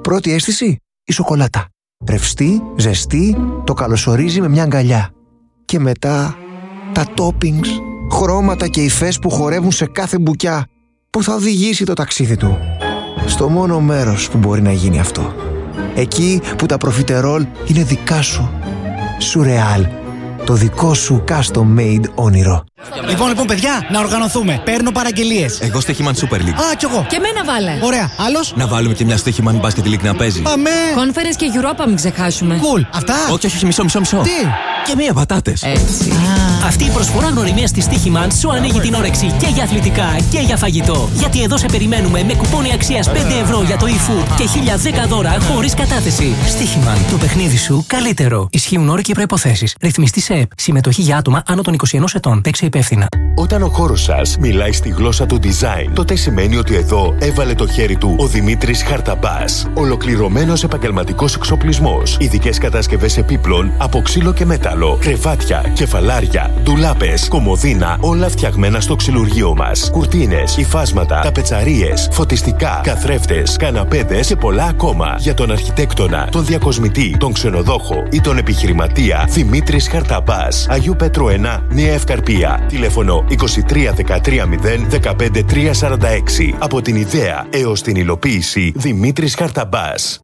Πρώτη αίσθηση, η σοκολάτα. Ρευστή, ζεστή, το καλωσορίζει με μια αγκαλιά. Και μετά τα toppings, χρώματα και υφές που χορεύουν σε κάθε μπουκιά, που θα οδηγήσει το ταξίδι του στο μόνο μέρος που μπορεί να γίνει αυτό. Εκεί που τα προφιτερόλ είναι δικά σου. Σουρεάλ, το δικό σου custom made όνειρο. Λοιπόν, παιδιά, να οργανωθούμε. Παίρνω παραγγελίες. Εγώ Στοίχημαν Super League. Α, κι εγώ. Και εμένα βάλε. Ωραία, άλλος. Να βάλουμε και μια Στοίχημαν Basket League να παίζει. Πάμε. Conference και Europa μην ξεχάσουμε. Cool. Αυτά. Όχι, μισό. Τι. Και μία πατάτες. Έτσι. Αυτή η προσφορά γνωριμίας της Στοίχημαν σου ανοίγει την όρεξη και για αθλητικά και για φαγητό. Γιατί εδώ σε περιμένουμε με κουπόνι αξίας 5 ευρώ για το eFood και 1010 δώρα χωρίς κατάθεση. Στοίχημαν. Το παιχνίδι σου καλύτερο. Ισχύουν όροι και προϋποθέσεις. Ρυθμιστή σε ΕΠ. Συμμετοχή για άτομα άνω των 21 ετών. Παίξε υπεύθυνα. Όταν ο χώρος σας μιλάει στη γλώσσα του design, τότε σημαίνει ότι εδώ έβαλε το χέρι του ο Δημήτρης Χαρταμπάς. Ολοκληρωμένος επαγγελματικός εξοπλισμός. Ειδικές κατασκευές επίπλων από ξύλο και μέταλλο. Κρεβάτια, κεφαλάρια, ντουλάπες, κομοδίνα, όλα φτιαγμένα στο ξυλουργείο μας. Κουρτίνες, υφάσματα, ταπετσαρίες, φωτιστικά, καθρέφτες, καναπέδες και πολλά ακόμα. Για τον αρχιτέκτονα, τον διακοσμητή, τον ξενοδόχο ή τον επιχειρηματία, Δημήτρης Χαρταμπάς. Αγίου Πέτρου 1, Νέα Ευκαρπία. Τηλέφωνο 23 13 0 15 346. Από την ιδέα έως την υλοποίηση, Δημήτρης Χαρταμπάς.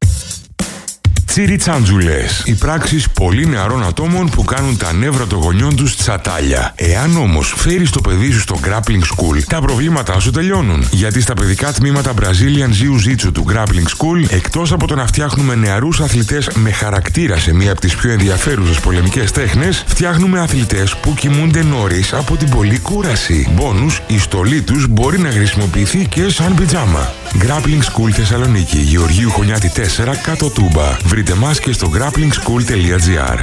Τσιριτσάντζουλες. Οι πράξεις πολύ νεαρών ατόμων που κάνουν τα νεύρα των γονιών τους τσατάλια. Εάν όμως φέρεις το παιδί σου στο Grappling School, τα προβλήματά σου τελειώνουν. Γιατί στα παιδικά τμήματα Brazilian Jiu-Jitsu του Grappling School, εκτός από το να φτιάχνουμε νεαρούς αθλητές με χαρακτήρα σε μία από τις πιο ενδιαφέρουσες πολεμικές τέχνες, φτιάχνουμε αθλητές που κοιμούνται νωρίς από την πολλή κούραση. Μπόνους, η στολή τους μπορεί να χρησιμοποιηθεί και σαν πιτζάμα. Grappling School Θεσσαλονίκη, Γεωργίου Χωνιάτη 4, κάτω Τούμπα. Βρείτε μας και στο grapplingschool.gr.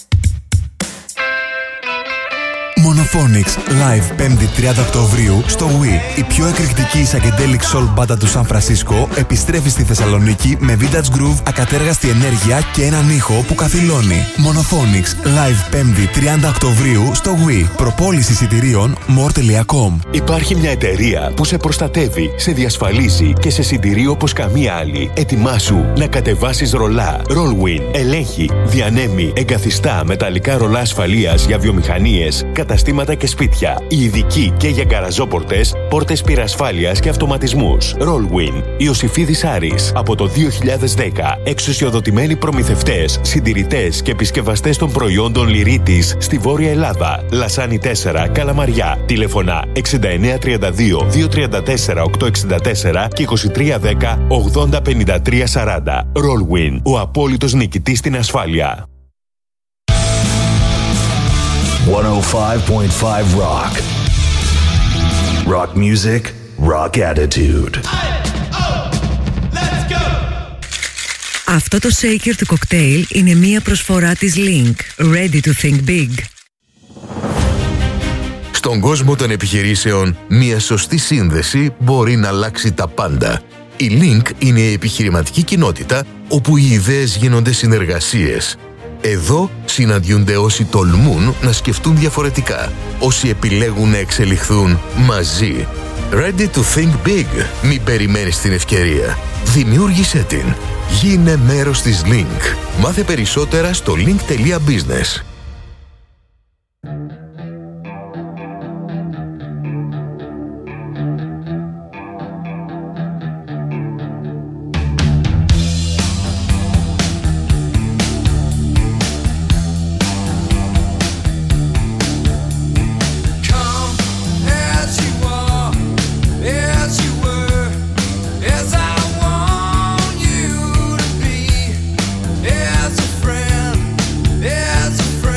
Monophonics Live 5η 30 Οκτωβρίου στο Wii. Η πιο εκρηκτική psychedelic soul μπάντα του Σαν Φρανσίσκο επιστρέφει στη Θεσσαλονίκη με vintage groove, ακατέργαστη ενέργεια και έναν ήχο που καθυλώνει. Monophonics Live 5η 30 Οκτωβρίου στο Wii. Προπόληση εισιτηρίων more.com. Υπάρχει μια εταιρεία που σε προστατεύει, σε διασφαλίζει και σε συντηρεί όπως καμία άλλη. Ετοιμάσου να κατεβάσεις ρολά. Rollwin ελέγχει, διανέμει, εγκαθιστά μεταλλικά ρολά ασφαλείας για βιομηχανίες, καταστήματα και σπίτια. Οι ειδικοί και για γκαραζόπορτες, πόρτες πυρασφάλειας και αυτοματισμούς. Rollwin. Ιωσηφίδης Άρης. Από το 2010. Εξουσιοδοτημένοι προμηθευτές, συντηρητές και επισκευαστές των προϊόντων Λυρίτης στη Βόρεια Ελλάδα. Λασάνι 4, Καλαμαριά. Τηλεφωνά 6932 234 864 και 2310 80 53 40. Rollwin. Ο απόλυτος νικητής στην ασφάλεια. 105.5 Rock. Rock music, rock attitude. Αυτό το shaker του κοκτέιλ είναι μία προσφορά της Link. Ready to think big. Στον κόσμο των επιχειρήσεων, μία σωστή σύνδεση μπορεί να αλλάξει τα πάντα. Η Link είναι η επιχειρηματική κοινότητα όπου οι ιδέες γίνονται συνεργασίες. Εδώ συναντιούνται όσοι τολμούν να σκεφτούν διαφορετικά, όσοι επιλέγουν να εξελιχθούν μαζί. Ready to think big. Μην περιμένεις την ευκαιρία. Δημιούργησέ την. Γίνε μέρος της Link. Μάθε περισσότερα στο link.business. As a friend,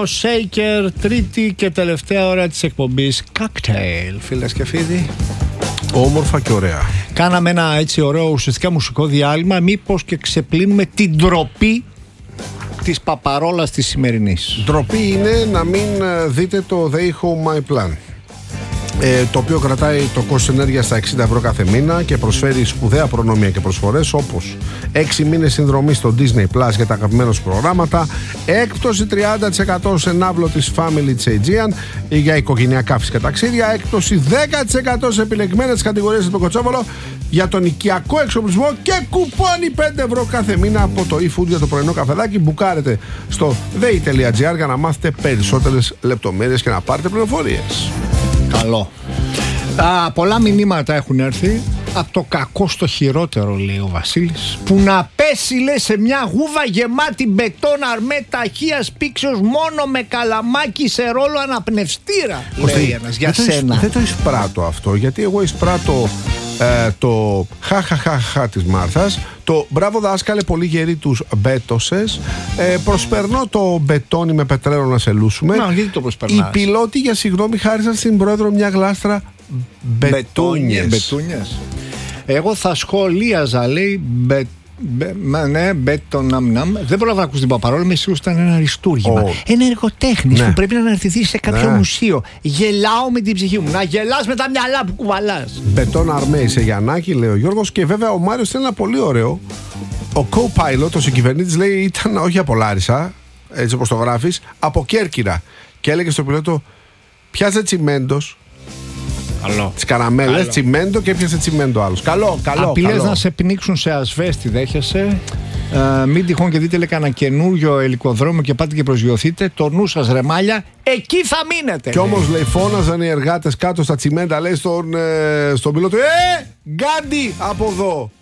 Shaker, τρίτη και τελευταία ώρα της εκπομπής Cocktail, φίλες και φίλοι. Όμορφα και ωραία. Κάναμε ένα έτσι ωραίο ουσιαστικά μουσικό διάλειμμα. Μήπως και ξεπλύνουμε την ντροπή της παπαρόλας της σημερινής. Ντροπή είναι να μην δείτε το They Home My Plan, το οποίο κρατάει το κόστος ενέργειας στα 60 ευρώ κάθε μήνα και προσφέρει σπουδαία προνόμια και προσφορές όπως 6 μήνες συνδρομή στο Disney Plus για τα αγαπημένα σου προγράμματα, έκπτωση 30% σε ναύλο της Family της Aegean για οικογενειακά φυσικά ταξίδια, έκπτωση 10% σε επιλεγμένες κατηγορίες στο Κοτσόβολο για τον οικιακό εξοπλισμό και κουπόνι 5 ευρώ κάθε μήνα από το eFood για το πρωινό καφεδάκι. Μπουκάρετε στο they.gr για να μάθετε περισσότερες λεπτομέρειες και να πάρετε πληροφορίες. Καλό. Πολλά μηνύματα έχουν έρθει. Από το κακό στο χειρότερο, λέει ο Βασίλης. Που να πέσει, λέει, σε μια γούβα γεμάτη μπετόν αρμέ ταχείας πήξεως μόνο με καλαμάκι σε ρόλο αναπνευστήρα. Λέει ένας για σένα. Δεν το εισπράττω αυτό, γιατί εγώ εισπράττω το χαχαχαχα της Μάρθας, το μπράβο δάσκαλε, πολύ γεροί τους μπέτωσες, προσπερνώ το μπετόνι με πετρέλαιο να σε λούσουμε. Γιατί το προσπερνάς? Οι πιλότοι για συγγνώμη χάρισαν στην πρόεδρο μια γλάστρα μπετόνιες. Εγώ θα σχολίαζα, λέει, ναι, μπετοναμναμ. Δεν πρόλαβα να ακούσει την παπαρόλα, με σίγουρος ήταν ένα αριστούργημα. Ένα εργοτέχνης που πρέπει να αναρτηθεί σε κάποιο μουσείο. Γελάω με την ψυχή μου. Να γελάς με τα μυαλά που κουβαλάς. Μπετόν αρμέι σε Γιαννάκη, λέει ο Γιώργος. Και βέβαια ο Μάριος θέλει ένα πολύ ωραίο. Ο co-pilot, ο συγκυβερνήτης, λέει ήταν όχι από Λάρισα, έτσι όπως το γράφεις, από Κέρκυρα. Και έλεγε στον πιλότο, πιάσε τσιμέντος. Τις καραμέλες, τσιμέντο, και έπιασε τσιμέντο άλλος. Καλό. Απειλές να σε πνίξουν σε ασβέστη, δέχεσαι. Μην τυχόν και δείτε, λέει, κανένα καινούριο ελικοδρόμιο και πάτε και προσγειωθείτε. Το νου σας, ρεμάλια, εκεί θα μείνετε. Κι όμως, λέει, φώναζαν οι εργάτες κάτω στα τσιμέντα, λέει στον πιλότο, Γκάντι από εδώ.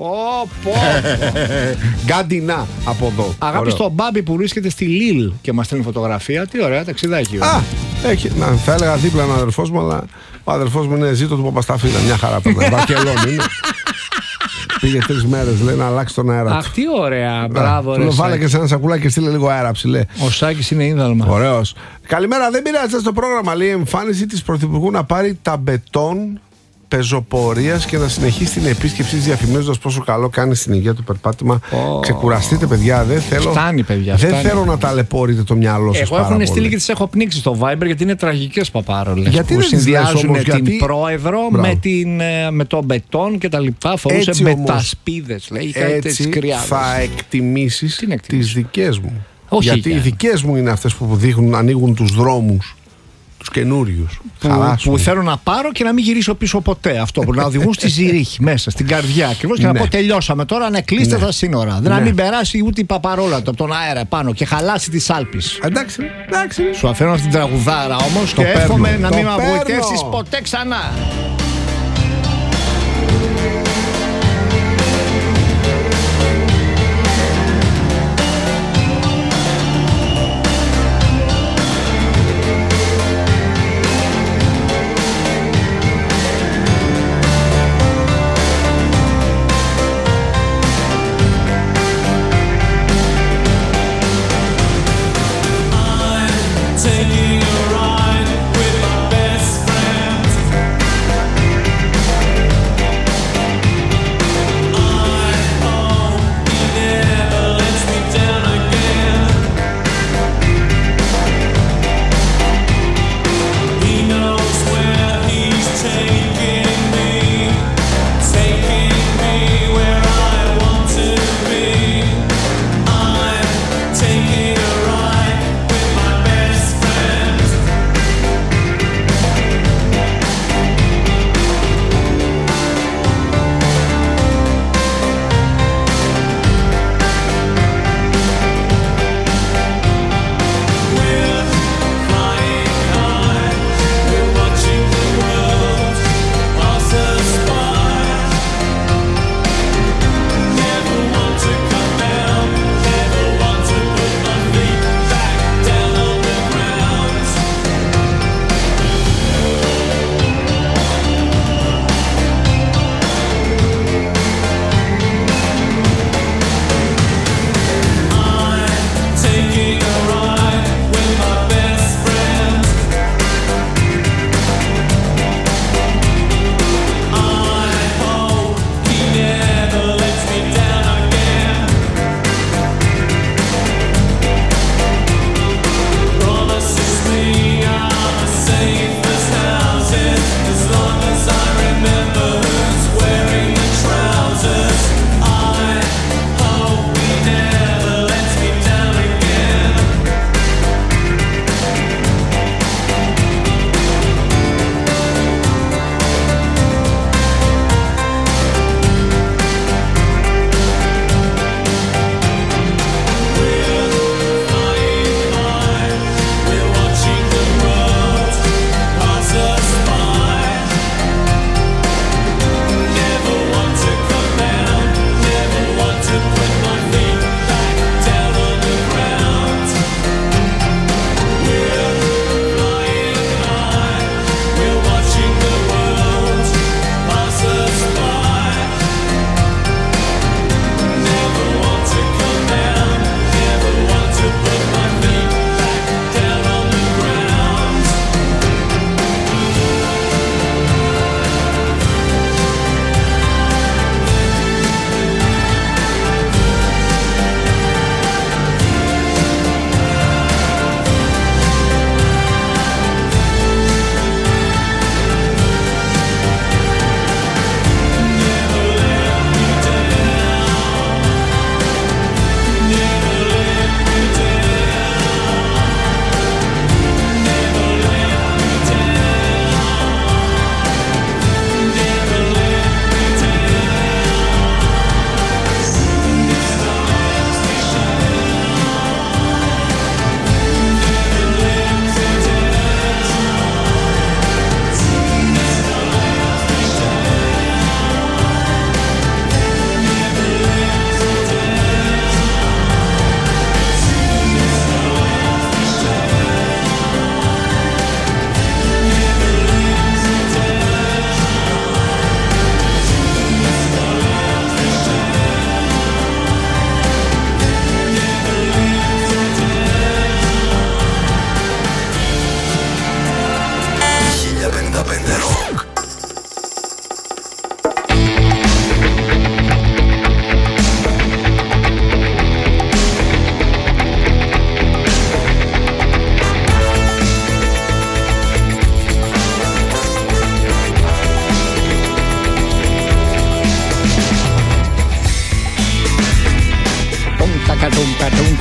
Γκάντινα από εδώ. Αγάπη στον Μπάμπη που βρίσκεται στη Λίλ και μας στέλνει φωτογραφία. Τι ωραία, ταξιδάκι. Θα έλεγα δίπλα ένα αδερφός μου, αλλά ο αδερφός μου είναι Ζήτο του Παπασταφίνα. Μια χαρά που είναι. Βαρκελόνη είναι. Πήγε 3 μέρες, λέει, να αλλάξει τον αέρα του. Αχ, τι ωραία. Μπράβο, ρε. Του βάλε και σε ένα σακουλάκι και στείλε λίγο αέρα ψηλέ. Ο Σάκης είναι ίνδαλμα. Ωραίος. Καλημέρα, δεν πειράζει στο πρόγραμμα, λέει, εμφάνιση της Πρωθυπουργού να πάρει τα μπετόν πεζοπορίας και να συνεχίσει την επίσκεψη διαφημίζοντας πόσο καλό κάνει στην υγεία του περπάτημα. Ξεκουραστείτε, παιδιά. Δεν θέλω, φτάνει, παιδιά, δεν θέλω να ταλαιπωρείτε το μυαλό σας. Εγώ έχουν στείλει και τις έχω πνίξει στο Viber, γιατί είναι τραγικές παπάρολες. Γιατί που συνδυάζουν όμως, την πρόεδρο με το μπετόν και τα λοιπά. Φορούσε μπετασπίδες, λέει. Έτσι θα εκτιμήσεις τις δικές μου. Όχι, γιατί οι δικές μου είναι αυτές που ανοίγουν τους δρόμους, τους καινούριους. Που θέλω να πάρω και να μην γυρίσω πίσω ποτέ. Αυτό που να οδηγούν στη Ζηρίχη, μέσα στην καρδιά. Ακριβώς, και να πω τελειώσαμε τώρα, να κλείστε τα σύνορα. Να μην περάσει ούτε η παπαρόλα από τον αέρα πάνω και χαλάσει τις Άλπεις. Εντάξει. Σου αφήνω αυτή την τραγουδάρα όμως και εύχομαι να μην με απογοητεύσεις ποτέ ξανά. Taking a ride with my best friend.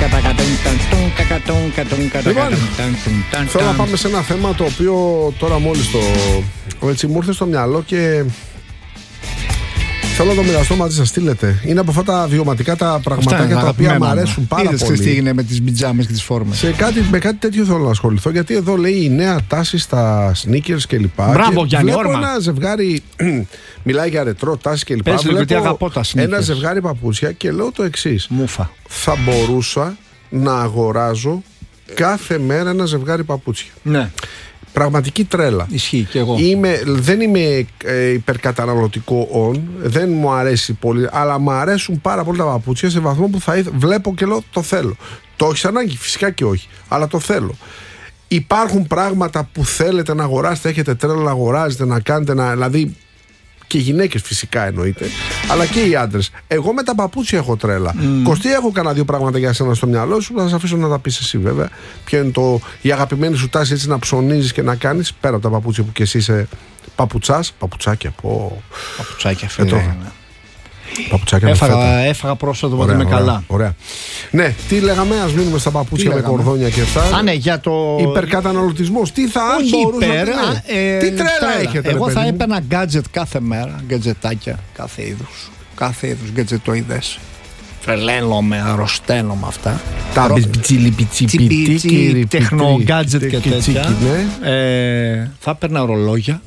Θέλω να πάμε σε ένα θέμα το οποίο τώρα μόλις έτσι μου ήρθε στο μυαλό και θέλω να το μοιραστώ μαζί σας. Στείλετε. Είναι από αυτά τα βιωματικά τα πραγματάκια τα οποία μου αρέσουν πάρα πολύ. Τι έγινε με τις πιτζάμες και τις φόρμες. Με κάτι τέτοιο θέλω να ασχοληθώ, γιατί εδώ λέει η νέα τάση στα sneakers κλπ. Μπράβο, Γιάννη, βλέπω ένα ζευγάρι. Μιλάει για ρετρό τάση κλπ. Πες λίγο, γιατί αγαπώ τα sneakers. Ένα ζευγάρι παπούτσια και λέω το εξής. Μούφα. Θα μπορούσα να αγοράζω κάθε μέρα ένα ζευγάρι παπούτσια. Ναι. Πραγματική τρέλα. Ισχύει και εγώ. Δεν είμαι υπερκαταναλωτικό δεν μου αρέσει πολύ, αλλά μου αρέσουν πάρα πολύ τα παπούτσια σε βαθμό που βλέπω και λέω το θέλω. Το έχεις ανάγκη, φυσικά και όχι, αλλά το θέλω. Υπάρχουν πράγματα που θέλετε να αγοράσετε, έχετε τρέλα να αγοράζετε, να κάνετε, δηλαδή και γυναίκες φυσικά εννοείται, αλλά και οι άντρες. Εγώ με τα παπούτσια έχω τρέλα. Κωστή, έχω κανένα δύο πράγματα για σένα στο μυαλό σου, θα σε αφήσω να τα πεις εσύ βέβαια. Ποια είναι η αγαπημένη σου τάση έτσι να ψωνίζεις και να κάνεις, πέρα από τα παπούτσια που και εσύ είσαι παπουτσάς, παπουτσάκια, παπουτσάκια φίλε. Έφαγα πρόσφατα που είμαι καλά. Ωραία. Ναι, τι λέγαμε, ας μείνουμε στα παπούτσια με κορδόνια και αυτά. Ναι, για το υπερκαταναλωτισμός. Τι θα μπορούσε να είναι. Τι τρέλα έχετε. Εγώ θα έπαιρνα gadget κάθε μέρα, gadgetάκια κάθε είδους. Κάθε είδους gadgetoides. Τρελαίνομαι, αρρωσταίνω με αυτά. Τα πιτσιλιπιτσιπιτίκι, τεχνο-gadget και τέτοια. Θα έπαιρνα ορολόγια,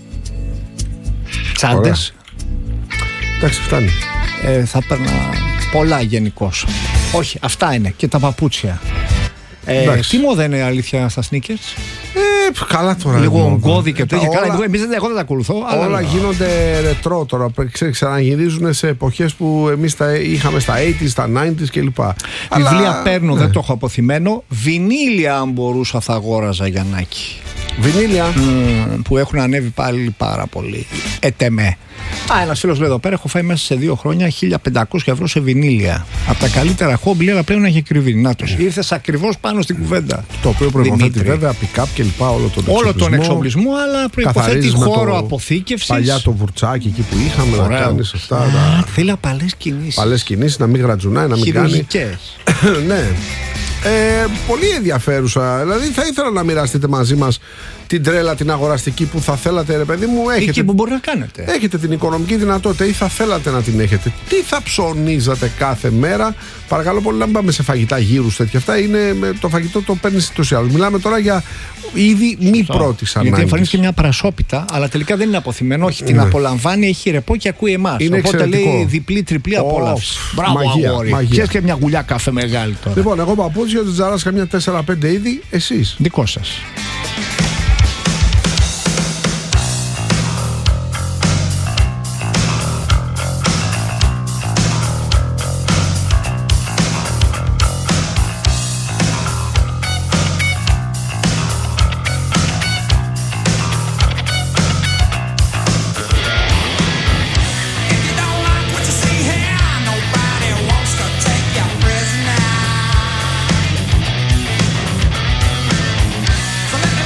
τσάντες. Εντάξει, φτάνει. Θα έπαιρνα πολλά γενικώς. Όχι, αυτά είναι. Και τα παπούτσια. Τι μόδα είναι αλήθεια στα sneakers? Καλά τώρα. Λίγο ογκώδη και τέτοια. Εγώ δεν τα ακολουθώ. Όλα γίνονται ρετρό τώρα. Ξαναγυρίζουν σε εποχές που εμείς τα είχαμε στα 80s, στα 90s κλπ. Βιβλία παίρνω, δεν το έχω αποθυμένο. Βινίλια, αν μπορούσα, θα αγόραζα, Γιαννάκη. Βινίλια. Που έχουν ανέβει πάλι πάρα πολύ. Ετεμέ. Ένας φίλος λέει εδώ πέρα: έχω φάει μέσα σε 2 χρόνια 1.500 ευρώ σε βινίλια. Από τα καλύτερα χόμπι, αλλά πλέον έχει κρυβεί. Νάτος. Ήρθες ακριβώς πάνω στην κουβέντα. Το οποίο προϋποθέτει βέβαια pick-up και λοιπά, όλο τον εξοπλισμό, αλλά προϋποθέτει χώρο αποθήκευσης. Παλιά το βουρτσάκι εκεί που είχαμε να κάνεις αυτά. Θέλει απαλές κινήσεις. Παλές κινήσεις, να μην γρατζουνάει, να μην κάνει. Ναι. Πολύ ενδιαφέρουσα. Δηλαδή θα ήθελα να μοιραστείτε μαζί μας την τρέλα, την αγοραστική που θα θέλατε, ρε παιδί μου. Εκεί που μπορεί να κάνετε. Έχετε την οικονομική δυνατότητα ή θα θέλατε να την έχετε. Τι θα ψωνίζατε κάθε μέρα? Παρακαλώ πολύ να μην πάμε σε φαγητά γύρους τέτοια. Αυτά είναι το φαγητό, το παίρνεις ούτως ή άλλως. Μιλάμε τώρα για είδη μη πρώτης ανάγκης. Γιατί εμφανίζεται μια πρασόπιτα, αλλά τελικά δεν είναι αποθυμένο. Όχι, την απολαμβάνει, έχει ρεπό και ακούει εμάς. Οπότε λέει διπλή-τριπλή απόλαυση. Μπράβο, αγόρι. Ξέρεις και μια γουλιά καφέ μεγάλη τώρα. Λοιπόν, εγώ παπούτσια, ο Τζαράς καμιά 4-5 είδη, εσείς. Δικό σας. So let me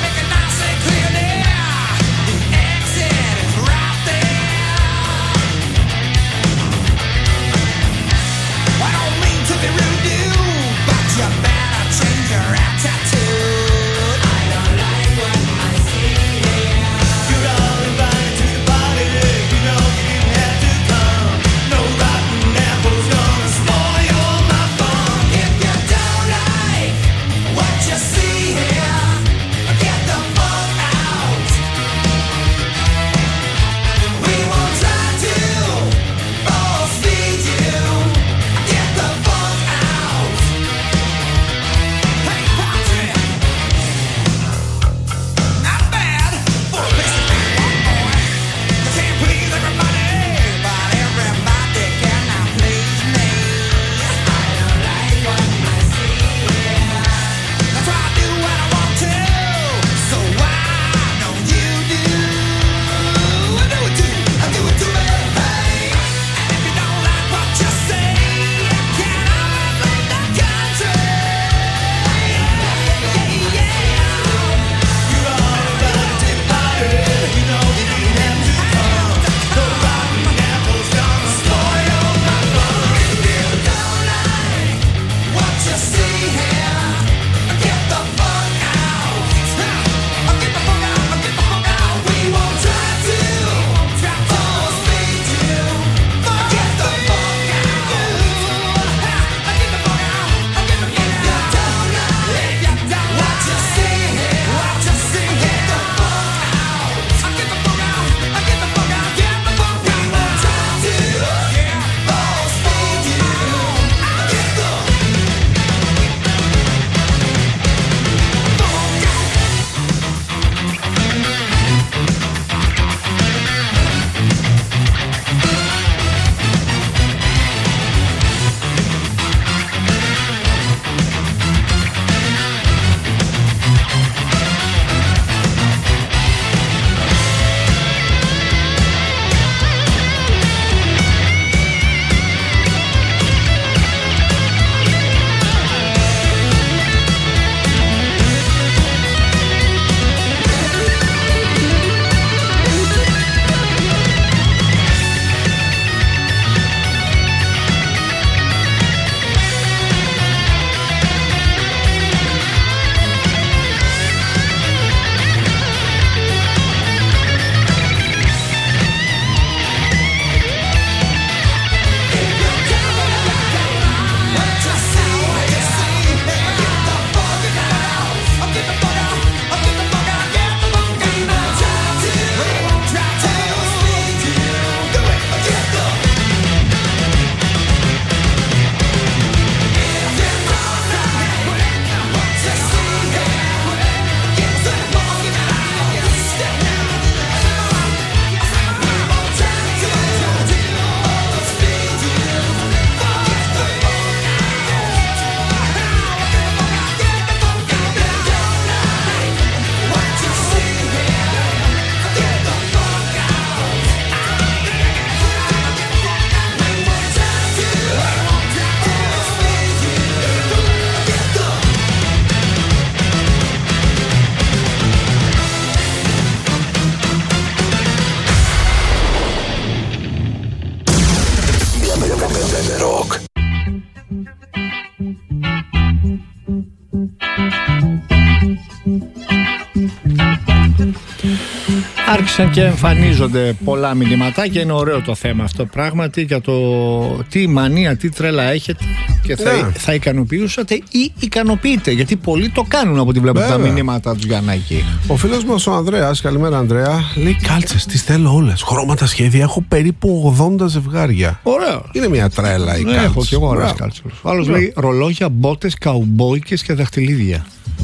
Άρχισαν και εμφανίζονται πολλά μηνυματάκια. Είναι ωραίο το θέμα αυτό πράγματι, για το τι μανία, τι τρέλα έχετε και θα ικανοποιούσατε ή ικανοποιείτε. Γιατί πολλοί το κάνουν από ό,τι βλέπω τα μηνύματα του Γιαννάκη. Ο φίλος μας ο Ανδρέας, καλημέρα Ανδρέα, λέει κάλτσες, τις θέλω όλες. Χρώματα, σχέδια, έχω περίπου 80 ζευγάρια. Ωραίο. Είναι μια τρέλα η κάλτσες. Έχω και εγώ ωραίες κάλτσες. Ο άλλος λέει ρολόγια, μπότες, καουμπόικες και δαχτυλίδια.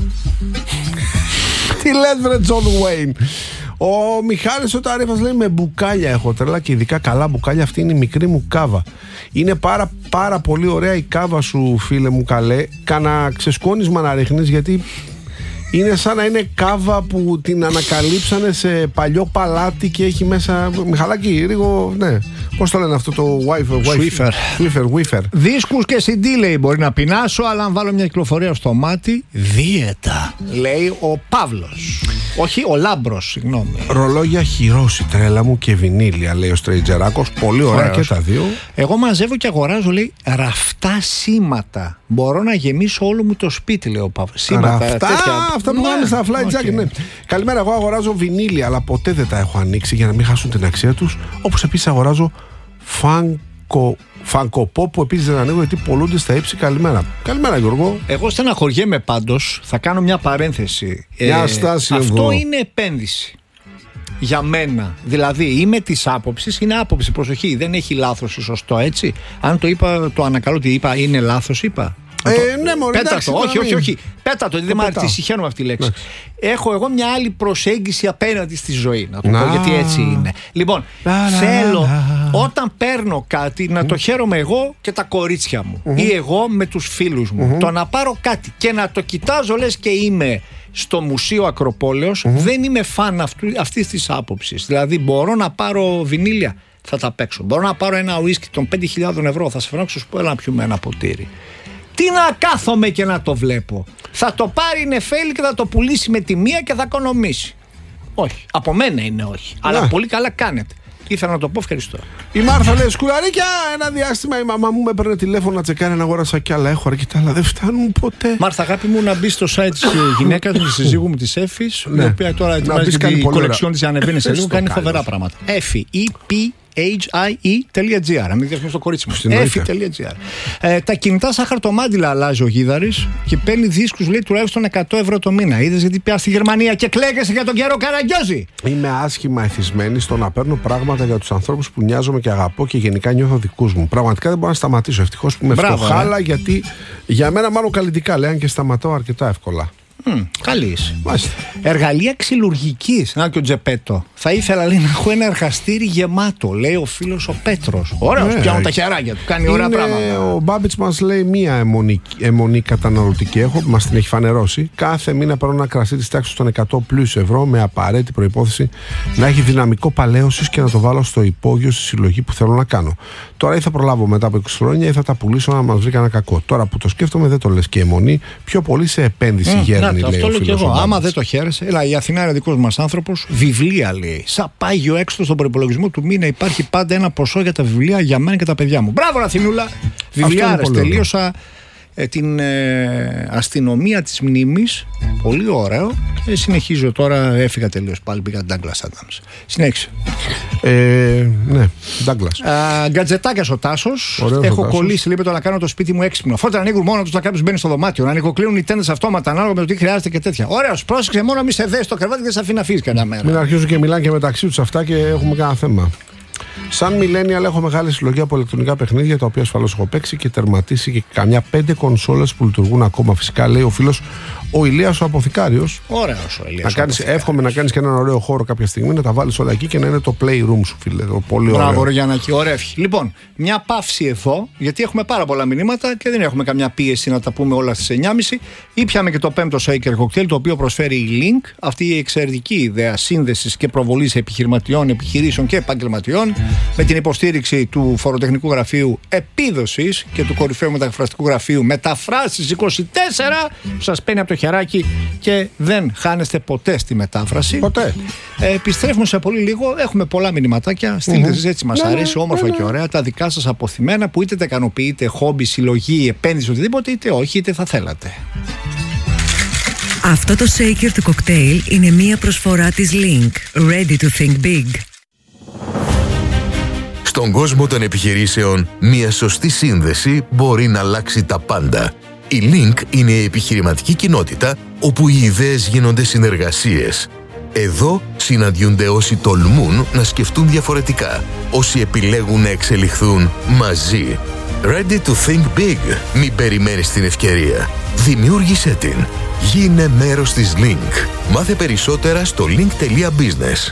Τι λες βρε Τζον Βέιν. Ο Μιχάλης ο Ταρίφας λέει με μπουκάλια έχω τρέλα και ειδικά καλά μπουκάλια. Αυτή είναι η μικρή μου κάβα. Είναι πάρα πολύ ωραία η κάβα σου φίλε μου καλέ. Κάνα ξεσκόνισμα να ρίχνεις, γιατί είναι σαν να είναι κάβα που την ανακαλύψανε σε παλιό παλάτι και έχει μέσα Μιχαλάκι λίγο, ναι. Πώς το λένε αυτό το Wifer. Δίσκους και CD λέει μπορεί να πεινάσω, αλλά αν βάλω μια κυκλοφορία στο μάτι, δίαιτα, λέει ο Παύλος. Όχι, ο Λάμπρος, συγγνώμη. Ρολόγια χειρόση τρέλα μου και βινίλια, λέει ο Στρέιτζεράκος. Πολύ ωραία και τα δύο. Εγώ μαζεύω και αγοράζω, λέει, ραφτά σήματα. Μπορώ να γεμίσω όλο μου το σπίτι, λέει ο Παύλος. Σήματα, αυτά που κάνουμε στα flight jacket, ναι. Καλημέρα, εγώ αγοράζω βινίλια, αλλά ποτέ δεν τα έχω ανοίξει για να μην χάσουν την αξία τους. Όπως επίσης αγοράζω φανκοπό που επίσης δεν ανοίγω γιατί πολλούνται στα ύψη. Καλημέρα. Καλημέρα Γιώργο. Εγώ στεναχωριέμαι πάντως, θα κάνω μια παρένθεση. Αυτό είναι επένδυση για μένα. Δηλαδή είμαι της άποψης, είναι άποψη, προσοχή, δεν έχει λάθος ή σωστό, έτσι. Αν το είπα, το ανακαλώ ότι είπα είναι λάθος, είπα. Ναι, μωρέ, πέτα το, όχι. Πέτα το, δεν τη συχαίνω αυτή τη λέξη. Έχω εγώ μια άλλη προσέγγιση απέναντι στη ζωή. Να το πω γιατί έτσι είναι. Λοιπόν, θέλω όταν παίρνω κάτι να το χαίρομαι εγώ και τα κορίτσια μου ή εγώ με τους φίλους μου. Το να πάρω κάτι και να το κοιτάζω λες και είμαι στο Μουσείο Ακροπόλεως, δεν είμαι φαν αυτής της άποψης. Δηλαδή μπορώ να πάρω βινίλια, θα τα παίξω. Μπορώ να πάρω ένα ουίσκι των 5.000 ευρώ, θα σε φέρω να σου πω, έλα να πιούμε ένα ποτήρι. Τι να κάθομαι και να το βλέπω. Θα το πάρει η Νεφέλη και θα το πουλήσει με τη μία και θα οικονομήσει. Όχι. Από μένα είναι όχι. Αλλά πολύ καλά κάνετε. Ήθελα να το πω, ευχαριστώ. Η Μάρθα λέει σκουλαρίκια. Ένα διάστημα η μαμά μου με έπαιρνε τηλέφωνο να τσεκάρει να αγόρασα κι άλλα. Έχω αρκετά, αλλά δεν φτάνουν ποτέ. Μάρθα, αγάπη μου, να μπει στο site τη γυναίκα μου, τη συζύγου μου τη Εφη, η οποία τώρα ετοιμάζει την κολεξιόν τη, ανεβαίνει σε λίγο, κάνει φοβερά πράγματα. Εφη, HIE.gr. Αν μην διαβάσουμε στο κορίτσι μου. Εφη.gr. Τα κινητά σαν χαρτομάτιλα αλλάζει ο Γίδαρης και παίρνει δίσκους, λέει, τουλάχιστον 100 ευρώ το μήνα. Είδες γιατί πια στη Γερμανία και κλαίγεσαι για τον καιρό Καραγκιόζη. Είμαι άσχημα εθισμένη στο να παίρνω πράγματα για τους ανθρώπους που νοιάζομαι και αγαπώ και γενικά νιώθω δικούς μου. Πραγματικά δεν μπορώ να σταματήσω. Ευτυχώς που είμαι φτωχάλα, γιατί για μένα μάλλον καλλιτικά λέει, αν και σταματάω αρκετά εύκολα. Καλή είσαι. Εργαλεία ξυλουργικής. Να και ο Τζεπέτο. Θα ήθελα, λέει, να έχω ένα εργαστήρι γεμάτο, λέει ο φίλος ο Πέτρος. Ωραίος, πιάνουν τα χεράκια του. Κάνει ωραία πράγματα. Ο Μπάμπιτς μας λέει μία αιμονή καταναλωτική έχω, μας την έχει φανερώσει. Κάθε μήνα παίρνω ένα κρασί της τάξης των 100 πλούς ευρώ με απαραίτητη προϋπόθεση να έχει δυναμικό παλαίωσης και να το βάλω στο υπόγειο στη συλλογή που θέλω να κάνω. Τώρα ή θα προλάβω μετά από 20 χρόνια ή θα τα πουλήσω να μας βρει κανένα κακό. Τώρα που το σκέφτομαι δεν το λες και αιμονή, πιο πολύ σε επένδυση γέρνει. Αυτό λέω και εγώ. Άμα δεν το χαίρεσαι, έλα, η Αθηνά είναι δικός μας άνθρωπος. Βιβλία, λέει. Σαν πάγιο έξω στον προϋπολογισμό του μήνα υπάρχει πάντα ένα ποσό για τα βιβλία για μένα και τα παιδιά μου. Μπράβο, Αθηνούλα! Βιβλιάρες. Τελείωσα την αστυνομία της μνήμης. Πολύ ωραίο. Και συνεχίζω τώρα. Έφυγα τελείως πάλι. Πήγα Douglas Adams. Συνέχισε. Ναι, Douglas. Γκατζετάκιας ο Τάσος. Έχω κολλήσει, λέει, το να κάνω το σπίτι μου έξυπνο. Φώτα να ανοίγουν μόνο τους, να κάποιος μπαίνει στο δωμάτιο. Να ανοικοκλίνουν οι τέντες αυτόματα ανάλογα με το τι χρειάζεται και τέτοια. Ωραίος. Πρόσεξε μόνο μη σε δες στο κρεβάτι και δεν σε αφήνει να φύγεις κανένα μέρα. Μην αρχίζουν και μιλάνε και μεταξύ τους αυτά και έχουμε κανένα θέμα. Σαν millennial έχω μεγάλη συλλογή από ηλεκτρονικά παιχνίδια τα οποία ασφαλώς έχω παίξει και τερματίσει και καμιά 5 κονσόλες που λειτουργούν ακόμα. Φυσικά, λέει ο φίλος ο Ηλίας ο Αποθηκάριος. Ωραίος ο Ηλίας. Εύχομαι να κάνεις και έναν ωραίο χώρο κάποια στιγμή, να τα βάλεις όλα εκεί και να είναι το playroom σου, φίλε. Πολύ ωραίο. Μπράβο, Γιάννακη, ωραία ευχή. Λοιπόν, μια παύση εδώ, γιατί έχουμε πάρα πολλά μηνύματα και δεν έχουμε καμιά πίεση να τα πούμε όλα στις 9.30. Ήπιαμε και το 5ο Shaker Cocktail, το οποίο προσφέρει η Link, αυτή η εξαιρετική ιδέα σύνδεσης και προβολής επιχειρηματιών, επιχειρήσεων και επαγγελματιών, με την υποστήριξη του φοροτεχνικού γραφείου Επίδοσης και του κορυφαίου μεταφραστικού γραφείου Μεταφράσεις 24, που σας παίρνει από το χεράκι και δεν χάνεστε ποτέ στη μετάφραση. Ποτέ. Επιστρέφουμε σε πολύ λίγο. Έχουμε πολλά μηνυματάκια. Στείλτε εσείς, έτσι μας αρέσει, όμορφα και ωραία. Τα δικά σας αποθυμένα που είτε τα ικανοποιείτε, χόμπι, συλλογή, επένδυση, οτιδήποτε, είτε όχι, είτε θα θέλατε. Αυτό το shaker του κοκτέιλ είναι μία προσφορά της Link. Ready to think big. Στον κόσμο των επιχειρήσεων, μια σωστή σύνδεση μπορεί να αλλάξει τα πάντα. Η Link είναι η επιχειρηματική κοινότητα όπου οι ιδέες γίνονται συνεργασίες. Εδώ συναντιούνται όσοι τολμούν να σκεφτούν διαφορετικά, όσοι επιλέγουν να εξελιχθούν μαζί. Ready to think big. Μην περιμένεις την ευκαιρία. Δημιούργησέ την. Γίνε μέρος της Link. Μάθε περισσότερα στο link.business.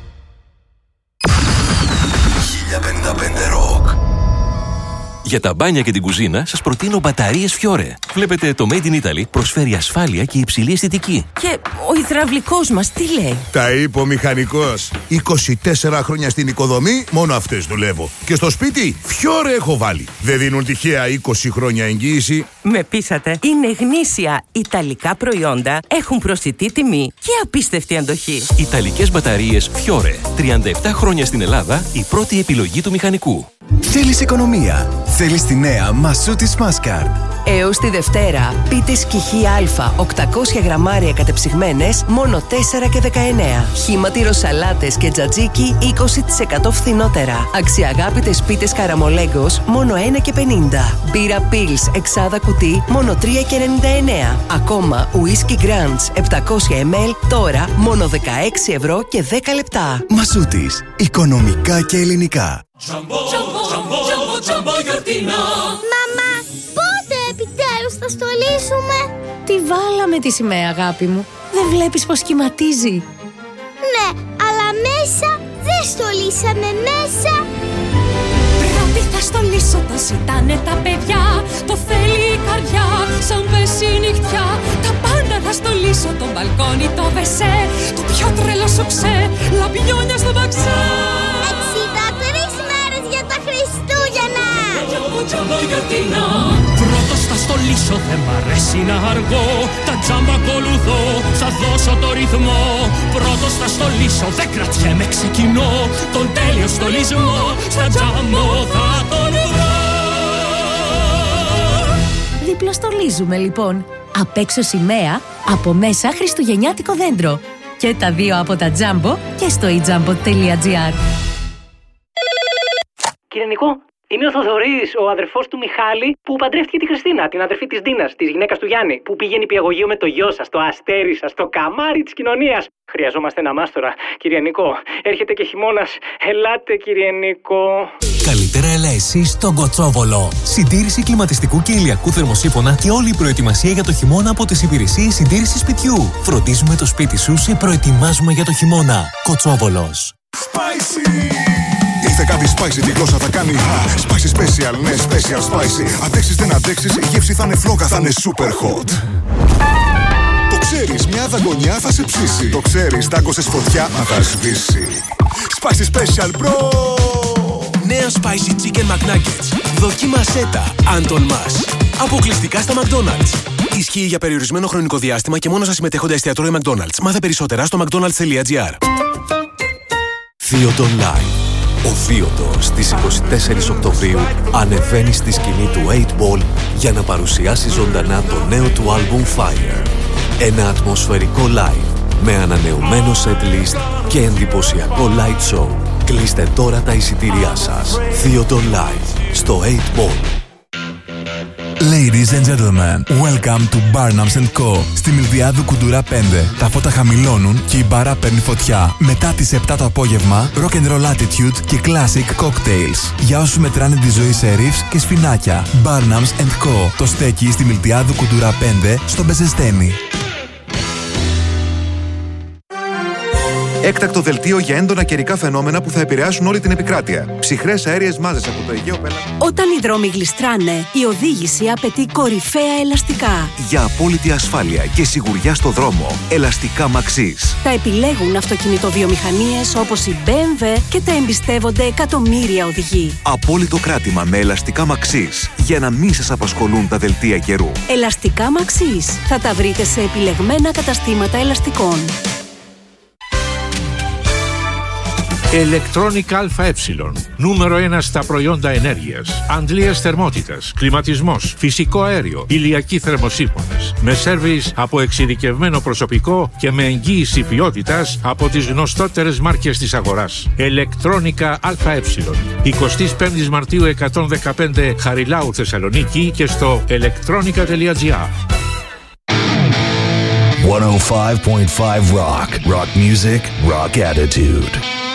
1055 Rock. Για τα μπάνια και την κουζίνα σας προτείνω μπαταρίες Fiore. Βλέπετε, το Made in Italy προσφέρει ασφάλεια και υψηλή αισθητική. Και ο υδραυλικός μας τι λέει? Τα είπε ο μηχανικός. 24 χρόνια στην οικοδομή, μόνο αυτές δουλεύω. Και στο σπίτι, Fiore έχω βάλει. Δεν δίνουν τυχαία 20 χρόνια εγγύηση. Με πείσατε. Είναι γνήσια ιταλικά προϊόντα, έχουν προσιτή τιμή και απίστευτη αντοχή. Ιταλικές μπαταρίες Fiore. 37 χρόνια στην Ελλάδα, η πρώτη επιλογή του μηχανικού. Θέλεις οικονομία. Θέλεις τη νέα Μασούτη Masscard. Έως τη Δευτέρα, πίτες κυχή Α, 800 γραμμάρια κατεψυγμένες, μόνο 4 και 19. Χύμα τυροσαλάτες και τζατζίκι, 20% φθηνότερα. Αξιαγάπητες πίτες καραμολέγκος, μόνο 1 και 50. Μπύρα Pils, εξάδα κουτί, μόνο 3 και 99. Ακόμα, ουίσκι Grants, 700 ml, τώρα μόνο 16 ευρώ και 10 λεπτά. Μασούτης. Οικονομικά και ελληνικά. Μαμά, πότε επιτέλους θα στολίσουμε? Τη βάλαμε τη σημαία, αγάπη μου. Δεν βλέπεις πως σχηματίζει? Ναι, αλλά μέσα δεν στολίσαμε μέσα. Πρώτη θα στολίσω, το ζητάνε τα παιδιά. Το θέλει η καρδιά, σαν πέσει η νυχτιά. Τα πάντα θα στολίσω, το μπαλκόνι, το βεσέ. Το πιο τρελό σου ξέ, λαμπιόνια στο μπαξέ. 63 μέρες για τα Χριστούγεννα. Πρώτος θα στολίσω, δεν μ' αρέσει να αργώ. Τα τζάμπα ακολουθώ, θα δώσω το ρυθμό. Πρώτος θα στολίσω, δεν κρατιέμαι, ξεκινώ. Τον τέλειο στολισμό, στα τζάμπο θα τον βρω. Διπλοστολίζουμε λοιπόν. Απ' έξω σημαία, από μέσα χριστουγεννιάτικο δέντρο. Και τα δύο από τα Jumbo και στο ejumbo.gr. Κύριε Νικό, είμαι ο Θοδωρής, ο αδερφός του Μιχάλη, που παντρεύτηκε τη Χριστίνα, την αδερφή της Δίνας, της γυναίκας του Γιάννη, που πήγαινε υπηαγωγείο με το γιο σας, το αστέρι σας, το καμάρι της κοινωνίας. Χρειαζόμαστε ένα μάστορα, κύριε Νικό. Έρχεται και χειμώνας. Ελάτε, κύριε Νικό. Καλύτερα έλα εσύ στον Κοτσόβολο. Συντήρηση κλιματιστικού και ηλιακού θερμοσύφωνα και όλη η προετοιμασία για το χειμώνα από τις υπηρεσίες συντήρησης σπιτιού. Φροντίζουμε το σπίτι σου, σε προετοιμάζουμε για το χειμώνα. Κοτσόβολος. Ήρθε κάτι spicy, τη γλώσσα θα κάνει spicy special, ναι special spicy. Αντέξεις δεν αντέξεις, η γεύση θα είναι φλόγα, θα είναι super hot. Το ξέρεις, μια δαγκονιά θα σε ψήσει. Το ξέρεις, δάγκωσες φωτιά, μα θα σβήσει. Spicy special bro. Νέα spicy chicken McNuggets. Δοκίμασέ τα, αν τολμάς. Αποκλειστικά στα McDonald's. Ισχύει για περιορισμένο χρονικό διάστημα και μόνο στα συμμετέχοντα εστιατόρια McDonald's. Μάθε περισσότερα στο mcdonalds.gr. Theodor Live. Ο Theodor στις 24 Οκτωβρίου ανεβαίνει στη σκηνή του 8-Ball για να παρουσιάσει ζωντανά το νέο του άλμπουμ Fire. Ένα ατμοσφαιρικό live με ανανεωμένο setlist και εντυπωσιακό light show. Κλείστε τώρα τα εισιτήριά σας. Theodor Live στο 8-Ball. Ladies and gentlemen, welcome to Barnums & Co. Στη Μιλδιάδου Κουντουρά 5. Τα φώτα χαμηλώνουν και η μπάρα παίρνει φωτιά. Μετά τις 7 το απόγευμα, rock and roll attitude και classic cocktails. Για όσους μετράνε τη ζωή σε ρίφς και σφινάκια. Barnums & Co. Το στέκει στη Μιλδιάδου Κουντουρά 5 στο Μπεζεστένι. Έκτακτο δελτίο για έντονα καιρικά φαινόμενα που θα επηρεάσουν όλη την επικράτεια. Ψυχρές αέριες μάζες από το Αιγαίο πέρα. Όταν οι δρόμοι γλιστράνε, η οδήγηση απαιτεί κορυφαία ελαστικά. Για απόλυτη ασφάλεια και σιγουριά στο δρόμο, ελαστικά Maxis. Τα επιλέγουν αυτοκινητοβιομηχανίες όπως η BMW και τα εμπιστεύονται εκατομμύρια οδηγοί. Απόλυτο κράτημα με ελαστικά Maxis για να μην σας απασχολούν τα δελτία καιρού. Ελαστικά Maxis. Θα τα βρείτε σε επιλεγμένα καταστήματα ελαστικών. Electronic ΑΕ. Νούμερο 1 στα προϊόντα ενέργειας. Αντλίας θερμότητας, κλιματισμός, φυσικό αέριο, ηλιακοί θερμοσύφωνες. Με σέρβις από εξειδικευμένο προσωπικό και με εγγύηση ποιότητας από τις γνωστότερες μάρκες της αγοράς. Electronica ΑΕ. 25 Μαρτίου 115 Χαριλάου Θεσσαλονίκη και στο electronica.gr. 105.5 Rock. Rock music, rock attitude.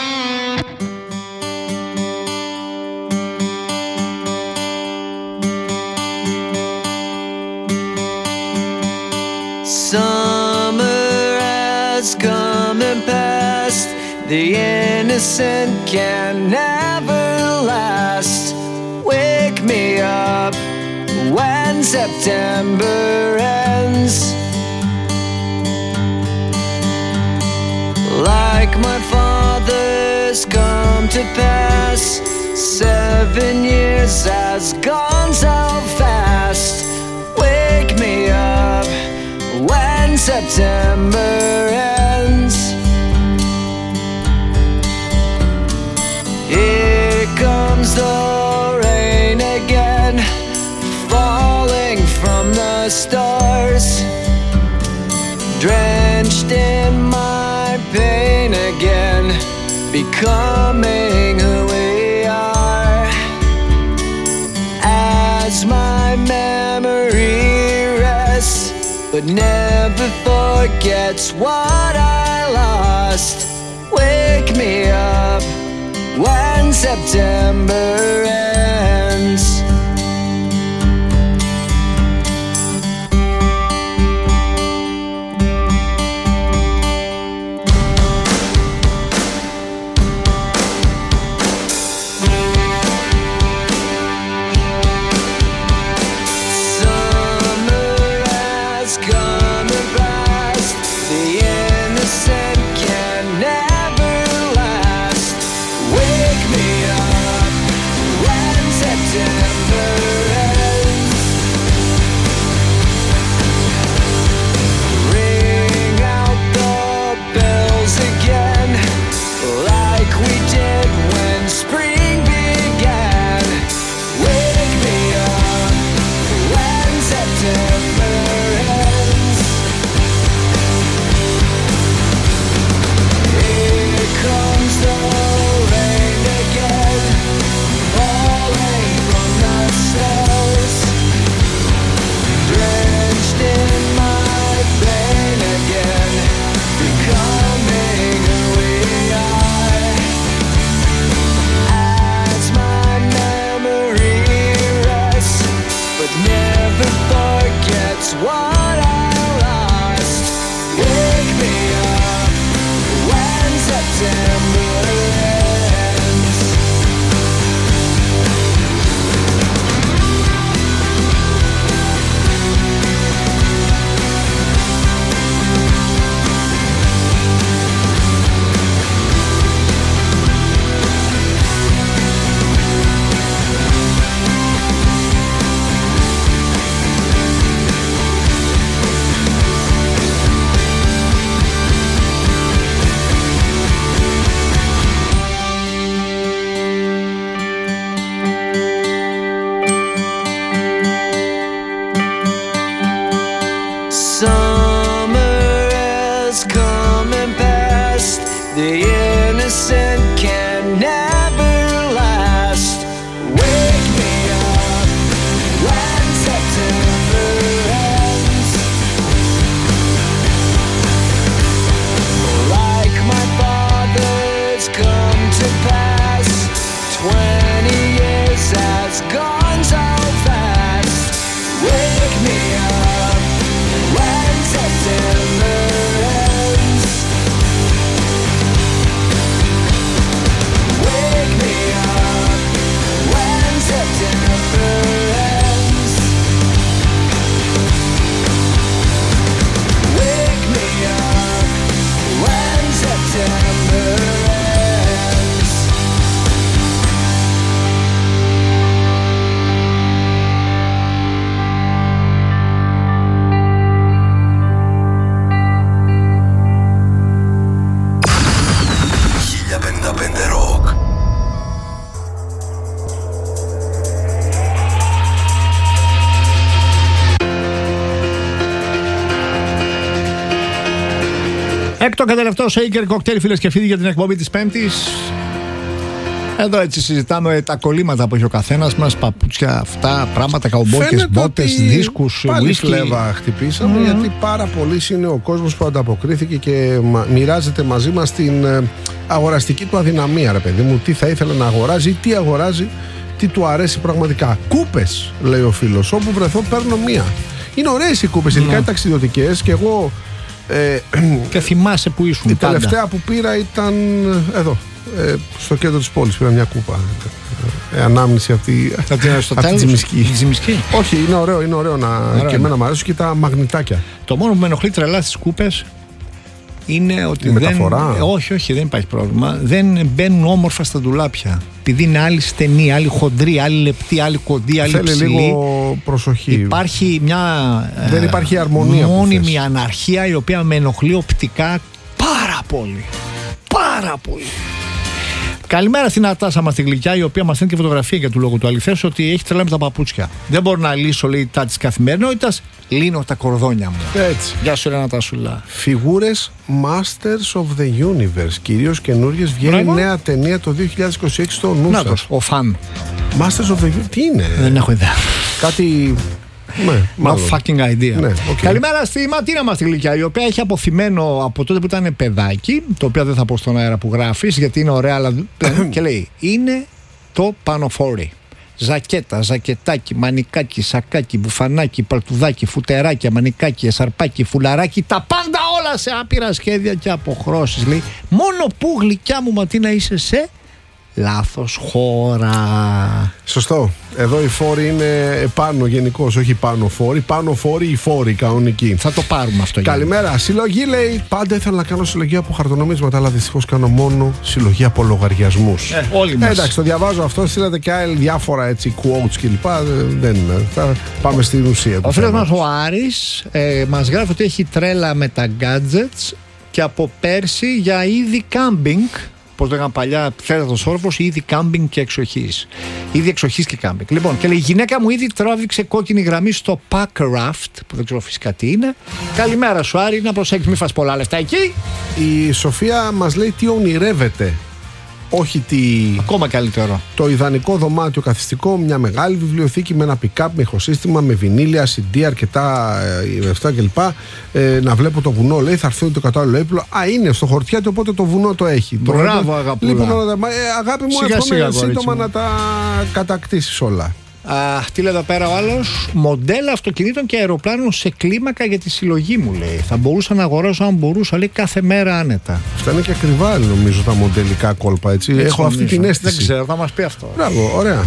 Summer has come and passed. The innocent can never last. Wake me up when September ends. Like my father's come to pass. 7 years has gone so fast. Wake me up when September ends. Here comes the rain again, falling from the stars, drenched in my pain again, becoming who we are. As my memory rests, but never forgets what I lost. Wake me up when September ends. Έκτο και τελευταίο Shaker Cocktail, φίλες και φίλοι, για την εκπομπή της Πέμπτης. Εδώ έτσι συζητάμε τα κολλήματα που έχει ο καθένας μας, παπούτσια, αυτά, πράγματα, καουμπόκες, μπότες, δίσκους, πάλι φλέβα χτυπήσαμε, γιατί πάρα πολύ είναι ο κόσμος που ανταποκρίθηκε και μοιράζεται μαζί μας την αγοραστική του αδυναμία, ρε παιδί μου. Τι θα ήθελε να αγοράζει ή τι αγοράζει, τι του αρέσει πραγματικά. Κούπες, λέει ο φίλος, όπου βρεθώ παίρνω μία. Είναι ωραίες οι κούπες, ειδικά οι ταξιδιωτικές, και εγώ. Και θυμάσαι που ήσουν. Η τελευταία που πήρα ήταν εδώ. Στο κέντρο της πόλης πήρα μια κούπα. Ανάμνηση αυτή τη Τζιμισκή. Όχι, είναι ωραίο και εμένα μου αρέσουν και τα μαγνητάκια. Το μόνο που με ενοχλεί τρελά στις κούπες είναι ότι όχι, δεν υπάρχει πρόβλημα. Δεν μπαίνουν όμορφα στα ντουλάπια. Επειδή είναι άλλη στενή, άλλη χοντρή, άλλη λεπτή, άλλη κοντή, άλλη ψηλή. Θέλει λίγο προσοχή. Υπάρχει δεν υπάρχει αρμονία. Μόνιμη αναρχία, η οποία με ενοχλεί οπτικά πάρα πολύ. Πάρα πολύ. Καλημέρα στην Ατάσα μας τη γλυκιά, η οποία μας στέλνει και φωτογραφία για του λόγου του αληθές ότι έχει τρελά με τα παπούτσια. Δεν μπορώ να λύσω, λέει, τα της καθημερινότητας. Λύνω τα κορδόνια μου. Έτσι. Γεια σου, Ρένα Τασούλα. Φιγούρες Masters of the Universe. Κυρίως καινούργιες. Βγαίνει νέα ταινία το 2026 στο νου σας. Ο φαν. Masters of the Universe. Τι είναι? Δεν έχω ιδέα. Κάτι. No fucking idea. Ναι, okay. Καλημέρα στη Ματίνα μας τη γλυκιά, η οποία έχει αποθυμένο από τότε που ήταν παιδάκι, το οποίο δεν θα πω στον αέρα που γράφεις γιατί είναι ωραία, αλλά και λέει είναι το πανοφόρι. Ζακέτα, ζακετάκι, μανικάκι, σακάκι, μπουφανάκι, παλτουδάκι, φουτεράκι, μανικάκι, εσαρπάκι, φουλαράκι, τα πάντα όλα σε άπειρα σχέδια και αποχρώσεις. Λέει μόνο που, γλυκιά μου Ματίνα, είσαι σε λάθος χώρα. Σωστό. Εδώ οι φόροι είναι επάνω γενικώς, όχι πάνω φόροι. Πάνω φόροι, οι φόροι κανονικοί. Θα το πάρουμε αυτό. Καλημέρα. Συλλογή, λέει. Πάντα ήθελα να κάνω συλλογή από χαρτονομίσματα, αλλά δυστυχώς κάνω μόνο συλλογή από λογαριασμούς. Όλοι μας. Εντάξει, το διαβάζω αυτό. Στείλατε και άλλοι διάφορα έτσι quotes κλπ. Δεν είναι. Θα πάμε στην ουσία. Ο φίλος μας ο Άρης μας γράφει ότι έχει τρέλα με τα gadgets και από πέρσι για είδη camping. Πώς λέγανε παλιά, θέτατος όρφος, ήδη κάμπινγκ και εξοχής. Ήδη εξοχής και κάμπινγκ. Λοιπόν, και λέει: η γυναίκα μου ήδη τράβηξε κόκκινη γραμμή στο Packraft, που δεν ξέρω φυσικά τι είναι. Καλημέρα σου, Άρη, να προσέξεις, μην φας πολλά λεφτά εκεί. Η Σοφία μας λέει τι ονειρεύεται. Όχι τι. Ακόμα καλύτερο. Το ιδανικό δωμάτιο καθιστικό, μια μεγάλη βιβλιοθήκη με ένα pick-up, με ηχοσύστημα, με βινίλια, CD, αρκετά αυτά κλπ. Να βλέπω το βουνό, λέει, θα έρθει το κατάλληλο έπιπλο. Α, είναι στο χορτιάτι, οπότε το βουνό το έχει. Μπράβο, αγαπούλα. Λοιπόν, αγάπη μου, εύχομαι σύντομα να τα κατακτήσεις όλα. Τι λέει εδώ πέρα ο άλλος? Μοντέλα αυτοκινήτων και αεροπλάνων σε κλίμακα για τη συλλογή μου, λέει. Θα μπορούσα να αγοράσω αν μπορούσα, λέει, κάθε μέρα άνετα. Αυτά είναι και ακριβά, νομίζω, τα μοντελικά κόλπα, έτσι. Έχω αυτή την αίσθηση. Δεν ξέρω, θα μας πει αυτό. Μπράβο, ωραία.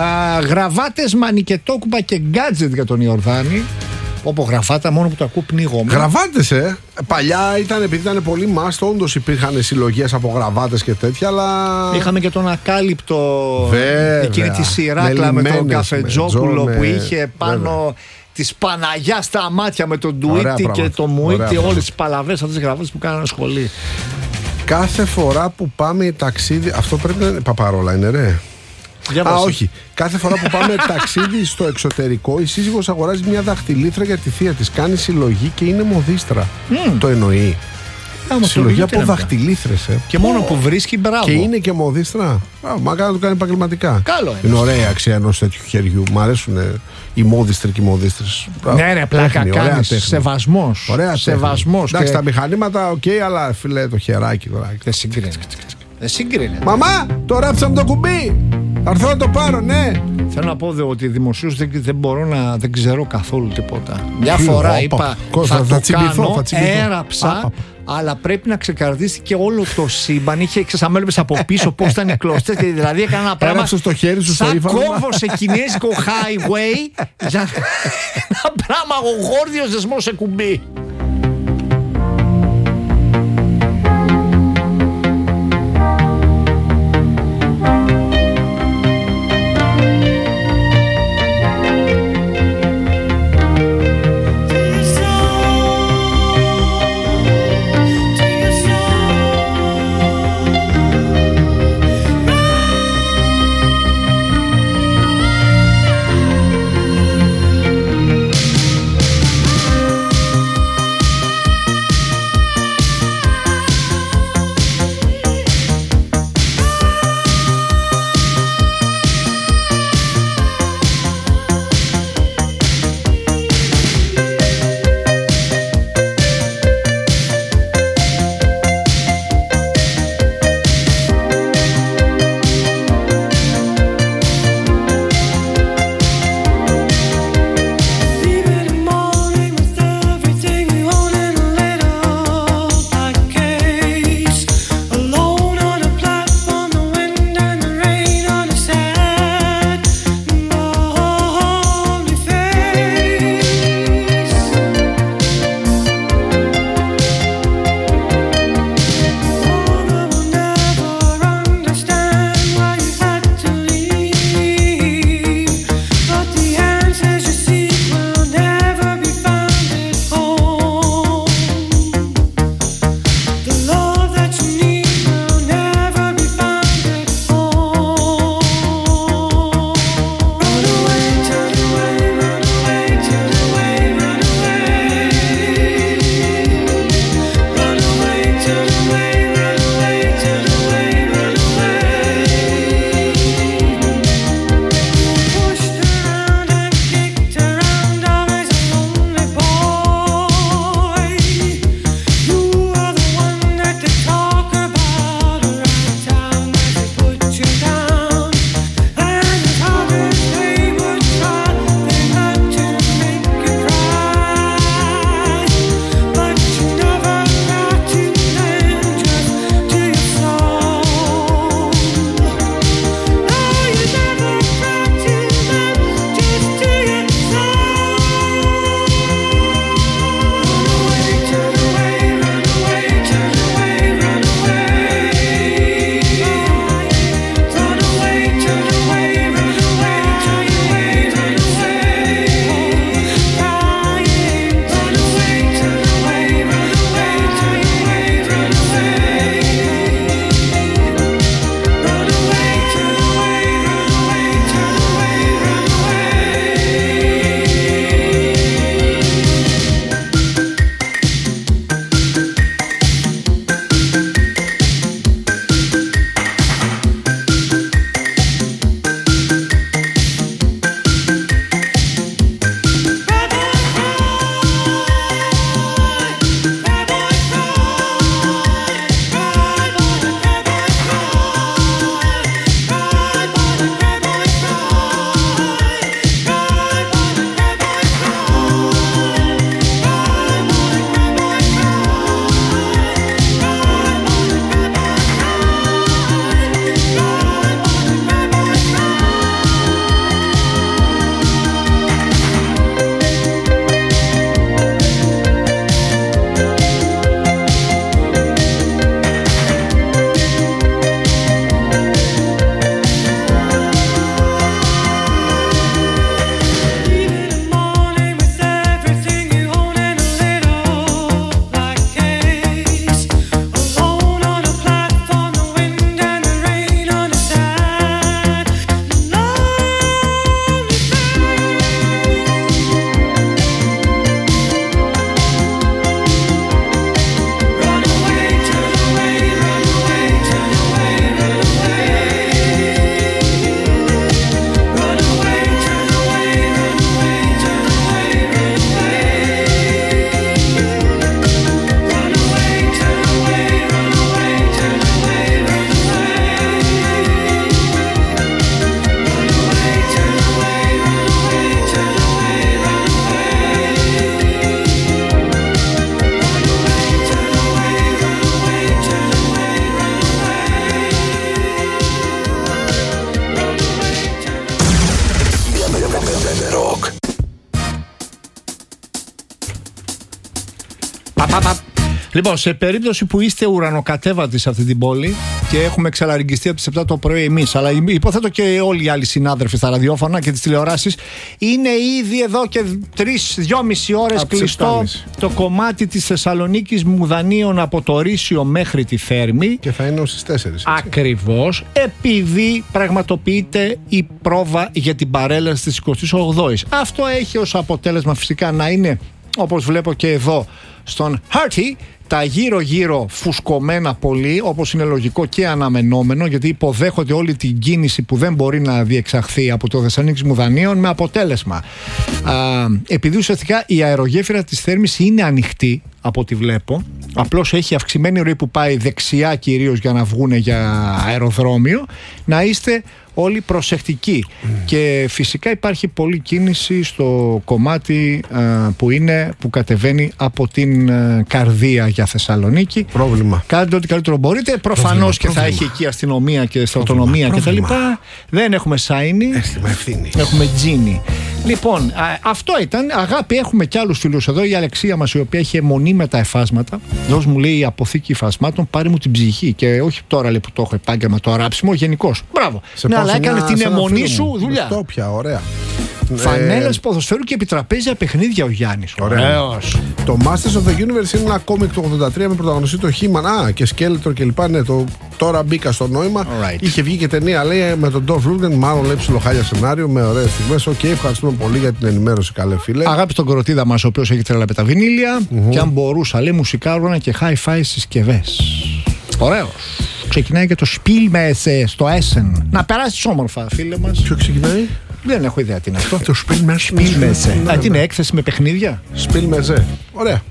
Γραβάτες, μανικετόκουπα και γκάτζετ για τον Ιορδάνη. Όπου γραβάτα, μόνο που το ακούω πνίγομαι. Γραβάτες, παλιά ήταν, επειδή ήταν πολύ μάστο, όντως υπήρχαν συλλογές από γραβάτες και τέτοια, αλλά. Είχαμε και τον ακάλυπτο. Βέβαια. Εκείνη τη σειράκλα με τον Καφετζόπουλο που είχε πάνω της Παναγιάς στα μάτια με τον Ντουίτη και το Μουίτη. Όλες τις παλαβές αυτές τις γραβάτες που κάνανε σχολή. Κάθε φορά που πάμε ταξίδι. Αυτό πρέπει να είναι. Παπαρόλα είναι, ρε. Όχι. Κάθε φορά που πάμε ταξίδι στο εξωτερικό, η σύζυγος αγοράζει μια δαχτυλίθρα για τη θεία της. Κάνει συλλογή και είναι μοδίστρα. Το εννοεί. Συλλογή από δαχτυλίθρες. Και μόνο που βρίσκει, μπράβο. Και είναι και μοδίστρα. Μακάρι να το κάνει επαγγελματικά. Καλό είναι ωραία αξία ενός τέτοιου χεριού. Μ' αρέσουν οι μόδιστροι και οι μοδίστρες. Ναι, πλάκα κάνεις. Σεβασμός. Ωραία, σεβασμός. Εντάξει, τα μηχανήματα, οκ, αλλά φίλε το χεράκι. Δεν συγκρίνεται. Μαμά, το ράψαμε το κουμπί. Θα έρθω να το πάρω, ναι. Θέλω να πω ότι δημοσίως δεν ξέρω καθόλου τίποτα. Μια φορά είπα θα το κάνω, έραψα, αλλά πρέπει να ξεκαρδίσει και όλο το σύμπαν. Είχε ξεσαμέλωπες από πίσω πώς ήταν οι κλωστές. Δηλαδή έκανα ένα πράγμα στο χέρι σου, σαν κόβω σε κινέζικο highway. Για ένα πράγμα γόρδιος δεσμός σε κουμπί. Λοιπόν, σε περίπτωση που είστε ουρανοκατέβατοι σε αυτή την πόλη και έχουμε ξαλαριγγιστεί από τις 7 το πρωί εμείς, αλλά υποθέτω και όλοι οι άλλοι συνάδελφοι στα ραδιόφωνα και τις τηλεοράσεις, είναι ήδη εδώ και 3-2,5 ώρες κλειστό το κομμάτι της Θεσσαλονίκης Μουδανίων από το Ρήσιο μέχρι τη Θέρμη. Και θα είναι ως τις 4. Ακριβώς, επειδή πραγματοποιείται η πρόβα για την παρέλαση της 28ης. Αυτό έχει ως αποτέλεσμα φυσικά να είναι, όπως βλέπω και εδώ στον χάρτη, τα γύρω-γύρω φουσκωμένα πολύ, όπως είναι λογικό και αναμενόμενο, γιατί υποδέχονται όλη την κίνηση που δεν μπορεί να διεξαχθεί από το Θεσσαλονίκης Μουδανίων, με αποτέλεσμα, επειδή ουσιαστικά η αερογέφυρα της Θέρμης είναι ανοιχτή, από ό,τι βλέπω, απλώς έχει αυξημένη ροή που πάει δεξιά κυρίως για να βγούνε για αεροδρόμιο, να είστε όλοι προσεκτικοί. Και φυσικά υπάρχει πολλή κίνηση στο κομμάτι που κατεβαίνει από την Καρδία για Θεσσαλονίκη. Πρόβλημα. Κάντε ό,τι καλύτερο μπορείτε. Προφανώς και θα έχει εκεί αστυνομία και στρατονομία κτλ. Δεν έχουμε σάινι. Έχουμε τζίνι. Λοιπόν, αυτό ήταν. Αγάπη, έχουμε κι άλλους φίλους εδώ. Η Αλεξία μας, η οποία έχει αιμονή με τα εφάσματα. Δώσ' μου, λέει, η αποθήκη υφασμάτων, πάρε μου την ψυχή. Και όχι τώρα, λέει, που το έχω επάγγελμα, το αράψιμο, γενικώς. Μπράβο. Ναι, αλλά έκανε την αιμονή σου δουλειά. Αυτό πια, ωραία. Φανέλες ποδοσφαίρου και επιτραπέζια παιχνίδια ο Γιάννης. Ωραίος. Το Masters of the Universe είναι ένα κόμικ το 83 με πρωταγωνιστή το He-Man και Skeletor κλπ. Ναι, τώρα μπήκα στο νόημα. Είχε βγει και ταινία, λέει, με τον Dolph Lundgren. Μάλλον λέει ψιλοχάλια σενάριο με ωραίες στιγμές. Ευχαριστούμε πολύ για την ενημέρωση, καλέ φίλε. Αγάπη στον κοροτίδα μας, ο οποίος έχει τρέλα με τα βινίλια. Και αν μπορούσα, λέει, μουσικά και hi-fi συσκευές. Ωραίος. Ξεκινάει και το Spielmesse στο Essen. Να περάσεις όμορφα, φίλε μας. Ποιο ξεκινάει? Δεν έχω ιδέα τι είναι αυτό. Το Spielmesse. Τι είναι, έκθεση με παιχνίδια? Spielmesse. Ωραία.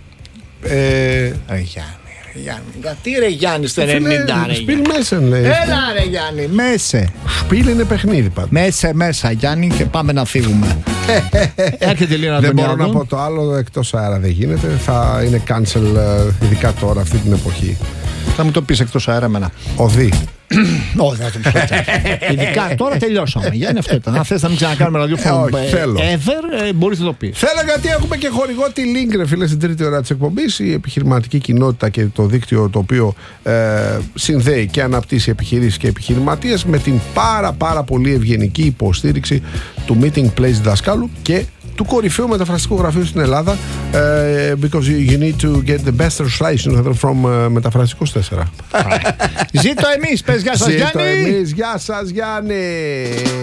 Γιάννη, γιατί ρε Γιάννη στο 90 ρε Spielmesse λέει. Έλα ρε Γιάννη, μέσε. Spiel είναι παιχνίδι πάντα. Μέσα Γιάννη, και πάμε να φύγουμε. Έρχεται λίγο να δεν μπορώ να πω το άλλο, εκτός αέρα δεν γίνεται. Θα είναι cancel ειδικά τώρα αυτή την εποχή. Θα μου το πεις εκτός αέρα εμένα. Οδύ. Όχι, δεν θα το πεις. Ειδικά τώρα τελειώσαμε. Γιάννη, αυτό ήταν. Αν θες να μην ξανακάνουμε ραδιόφωνο ever, μπορείς να το πεις. Θέλω, γιατί έχουμε και χορηγό τη Link, ρε φίλε, στην τρίτη ώρα της εκπομπής. Η επιχειρηματική κοινότητα και το δίκτυο το οποίο συνδέει και αναπτύσσει επιχειρήσεις και επιχειρηματίες με την πάρα πολύ ευγενική υποστήριξη του Meeting Place δασκάλου και του κορυφαίου μεταφραστικού γραφείου στην Ελλάδα, because you need to get the best translation from μεταφραστικός 4. Ζήτω εμείς, πες γεια σας Γιάννη. Ζήτω εμείς, γεια σας Γιάννη.